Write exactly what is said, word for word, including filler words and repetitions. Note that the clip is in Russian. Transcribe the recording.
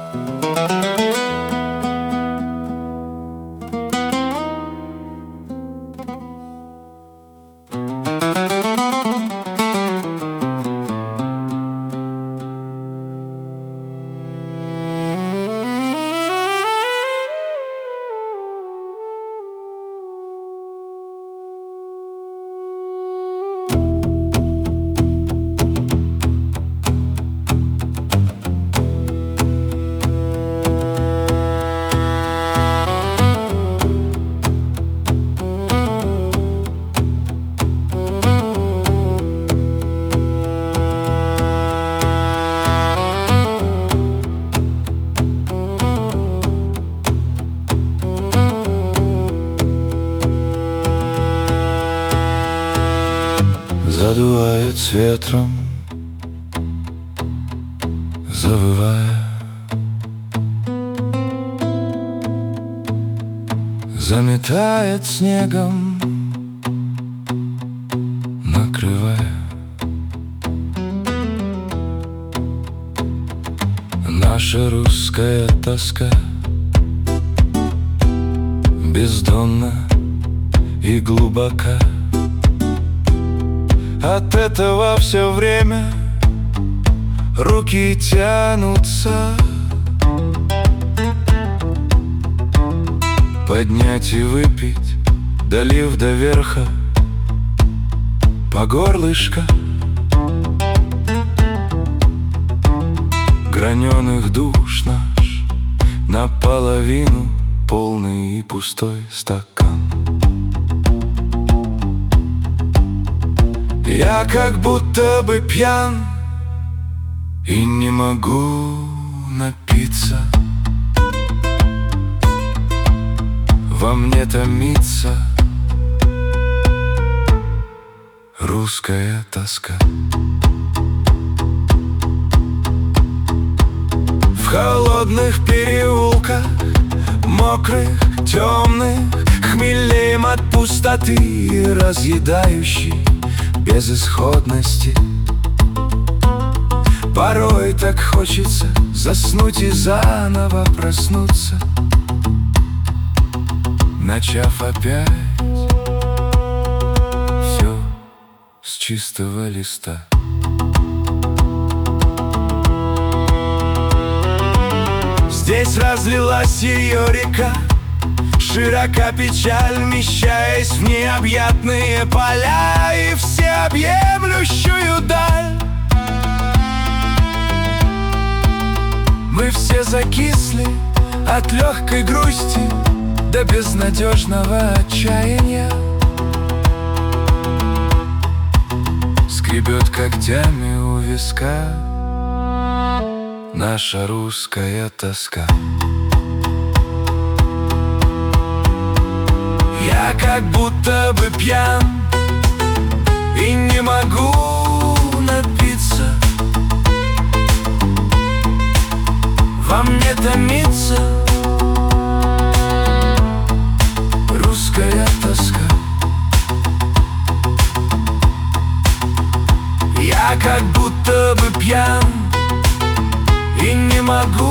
Задувает с ветром, завывая, заметает снегом, накрывая. Наша русская тоска бездонна и глубока. От этого все время руки тянутся поднять и выпить, долив до верха по горлышко граненых душ наш, наполовину полный и пустой стакан. Я как будто бы пьян и не могу напиться. Во мне томится русская тоска. В холодных переулках, мокрых, темных, хмелеем от пустоты, разъедающей безысходности. Порой так хочется заснуть и заново проснуться, начав опять все с чистого листа. Здесь разлилась ее река, широка печаль, вмещаясь в необъятные поля и всеобъемлющую даль. Мы все закисли от легкой грусти до безнадежного отчаяния. Скребет когтями у виска наша русская тоска. Я как будто бы пьян и не могу напиться. Во мне томится русская тоска. Я как будто бы пьян и не могу